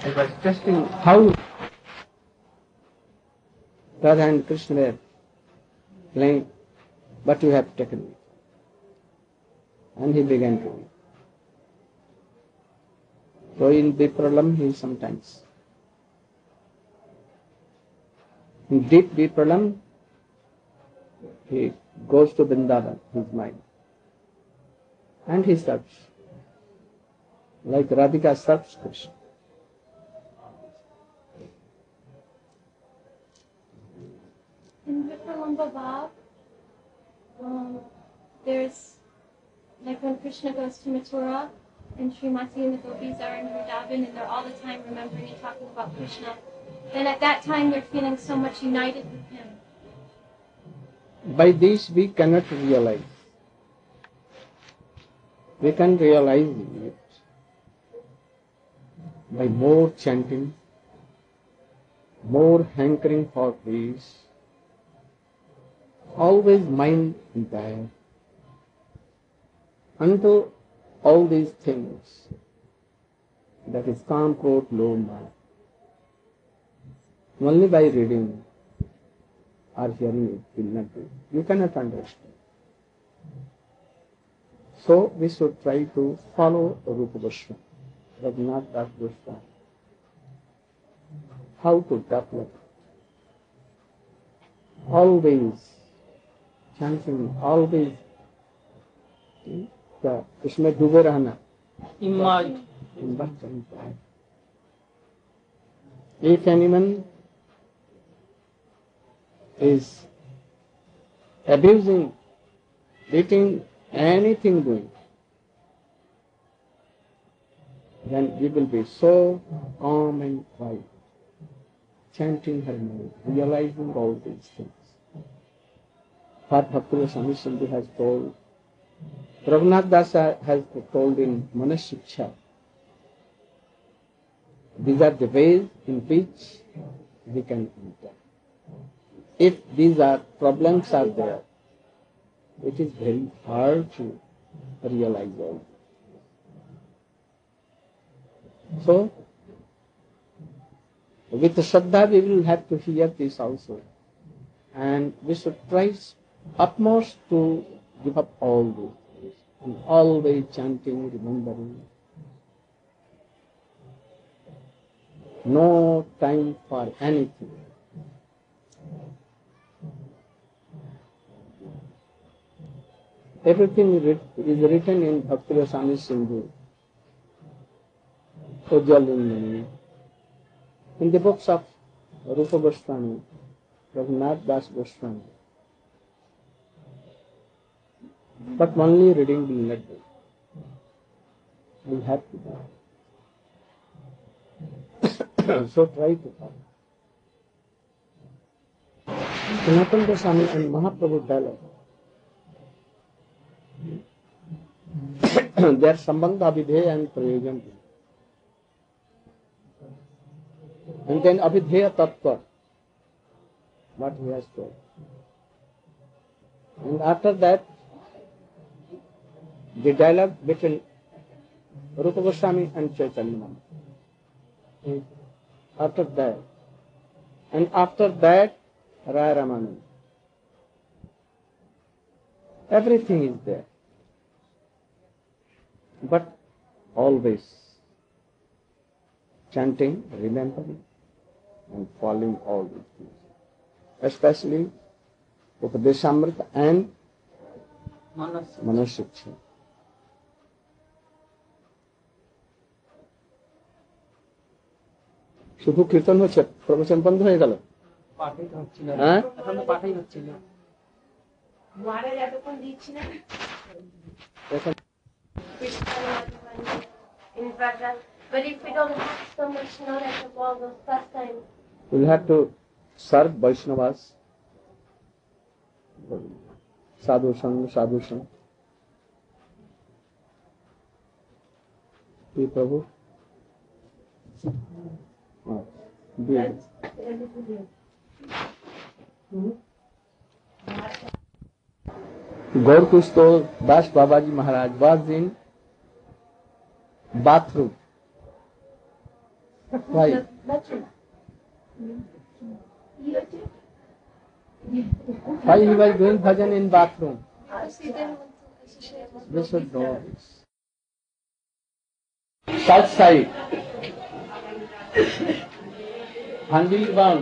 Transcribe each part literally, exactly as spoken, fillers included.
I was testing how Radha and Krishna were playing, but you have taken me. And he began to weep. So in Vipralam he sometimes, in deep Vipralam, he goes to Vrindavan, his mind, and he serves, like Radhika serves Krishna. In Vipralamba Bhav, um, there's, like when Krishna goes to Mathura, and Srimati and the gopis are in Vrindavan, and they're all the time remembering and talking about Krishna. Then at that time they're feeling so much united with him. By this we cannot realize. We can realize it by more chanting, more hankering for peace, always mind there. Until all these things, that is calm, quote, low mind, only by reading or hearing it will not do. You cannot understand. So we should try to follow Rupa Goswami, Raghunath Das Goswami. How to develop. Always chanting, always the इसमें डूबे रहना. Immerse. If anyone is abusing, beating, anything doing, then we will be so calm and quiet, chanting her name, realizing all these things. What Bhakti Swami Sindhu has told, Raghunath Das has told in Manashiksha. These are the ways in which we can enter. If these are problems are there, it is very hard to realize all. So, with Shraddha we will have to hear this also. And we should try utmost to give up all this. And always chanting, remembering. No time for anything. Everything is written in Bhakti Swami Sindhu, Ujjalindani, in the books of Rupa Goswami, Raghunath Das Goswami. But only reading will not do. We have to do. So try to follow. Sanatana Goswami and Mahaprabhu dialogue. Their Sambandha, Abhidheya and Prayojan. And then Abhidheya Tattva, what he has told. And after that, the dialogue between Rupa Goswami and Chaitanya Mahaprabhu. After that, and after that, Raya Ramananda. Everything is there. But always chanting, remembering, and following all these things. Especially Upadeshamrita and Manashiksha. শুধু কীর্তন হচ্ছে, প্রবচন বন্ধ হয়ে গেল। হ্যাঁ, এখন তো পাঠাই হচ্ছিল। But if we don't have so much knowledge of all those pastimes, we'll have to serve Vaishnavas. Sadhu Sang, Sadhu Sang. Hey, Prabhu. Oh, good. Gaur Kusto Das Babaji Maharaj was in bathroom. Why? Why he was doing bhajan in bathroom? Because he didn't want to associate with They should know this. South side, Handilban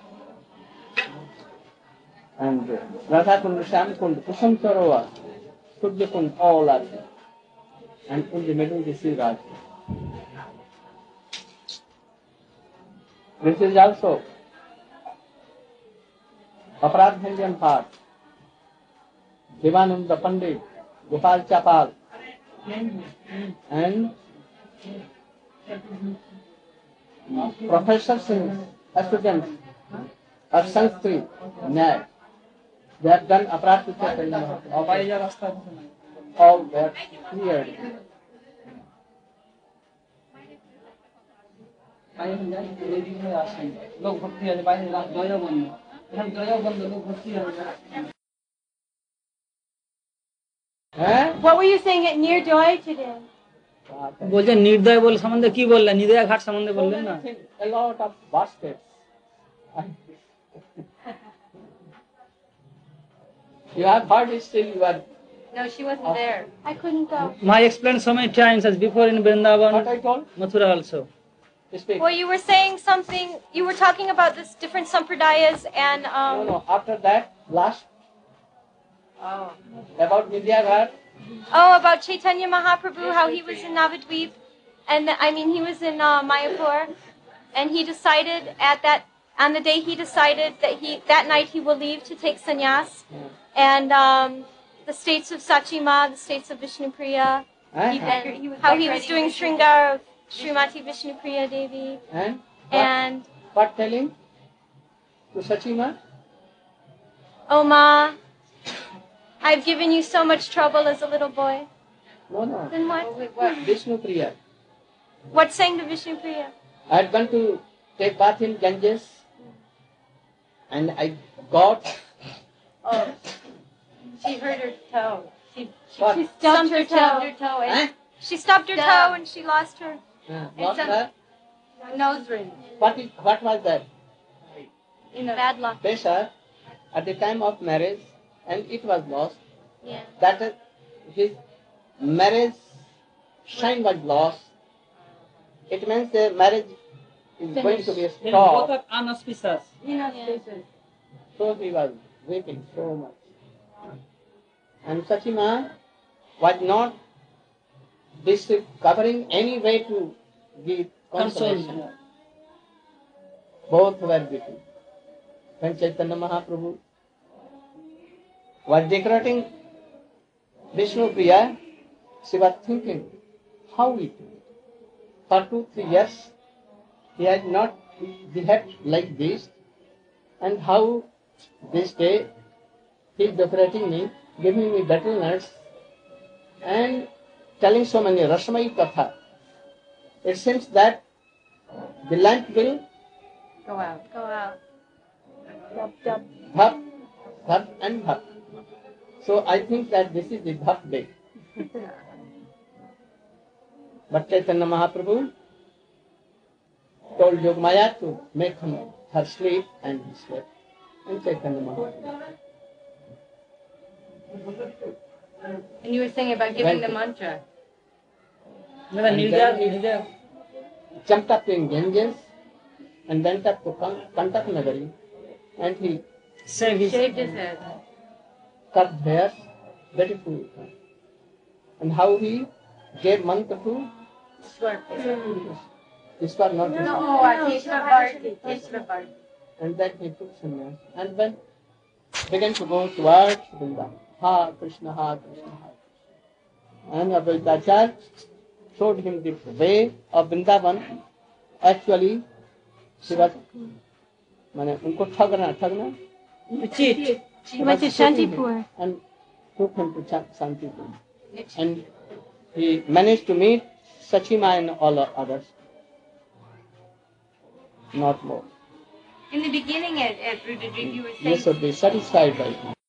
and Radhakund, Shamkund, Kusam Sarovar, Suryakund, all are there. And in the middle this is Raj. This is also Aparadhanjan Part, Devananda Pandit, Gopal Chapal, and professors and students of Sanskrit, Nyay. They have done Aparad Chaitanya. All were cleared. लोग भक्ति है बाहर दया बंद हम दया बंद लोग भक्ति है हैं? What were you saying at Near Joy today? बोलते निर्दय बोल संबंध की बोल रहा निर्दय घाट संबंध बोल रहे ना A lot of baskets. You have heard it still you are. No, she wasn't there. I couldn't go. I explained so many times as before in What Vrindavan, I told? Mathura also. Speak. Well, you were saying something, you were talking about this different sampradayas and, No, um, no. After that, last oh. about Vidyaghat. oh, about Chaitanya Mahaprabhu, how he was in Navadvip, and I mean, he was in uh, Mayapur, and he decided at that, on the day he decided that he, that night he will leave to take sannyas, and um, the states of Sachima, the states of Vishnupriya, Eh? and how he was doing Shringar of Srimati Vishnupriya Devi, And what, and what telling to Sachima? oh Ma, I've given you so much trouble as a little boy. No, no. Then what? Vishnu Priya. What's saying to Vishnupriya? I had gone to take bath in Ganges, and I got. Oh, she hurt her toe. She, she, What? she Stubbed stubbed her her, toe. stubbed her toe and Eh? She stubbed her Duh. toe and she lost her. Uh, what, some- uh, nose ring. what, is, what was that? You know, Bad luck. Pressure at the time of marriage, and it was lost. Yeah. That is, his marriage shine was lost. It means the marriage is going to be Then both stopped. are unauspicious. you know, Yeah. spaces. So he was weeping so much. And Sachima was not discovering any way to give consolation. Console. Both were weeping. When Chaitanya Mahaprabhu was decorating Vishnu Priya, she was thinking, how it for two, three years he had not behaved like this, and how this day he is decorating me, giving me betel nuts, and telling so many Rasmai Katha. It seems that the lamp will Go out. Go out. bhap, bhap and bhap. So I think that this is the bhap day. But Chaitanya Mahaprabhu told Yogmaya to make him her sleep, and he slept. And Chaitanya Mahaprabhu. And you were saying about giving When- the mantra. No, the And Nirjaya, then he- Nirjaya. Jumped up in Ganges and went up to Kan- Kantak Nagari, and he Save his. Shaved his head. cut hair, beautiful. And how he gave mantra to Swarp. this was not his. No, Teshvavarti. Teshvavarti. And then he took sannyas and then began to go towards Vrindavan. Ha Krishna, Ha Krishna, Ha Krishna. And Advaitacharya showed him the way of Vrindavan. Actually, she was, माने उनको ठगना ठगना Cheat. She went to Shantipur. and took him to Cha- Shantipur. And he managed to meet Sachima and all others. Not more. In the beginning at, at Rooted Dream, you were saying You should be satisfied by him.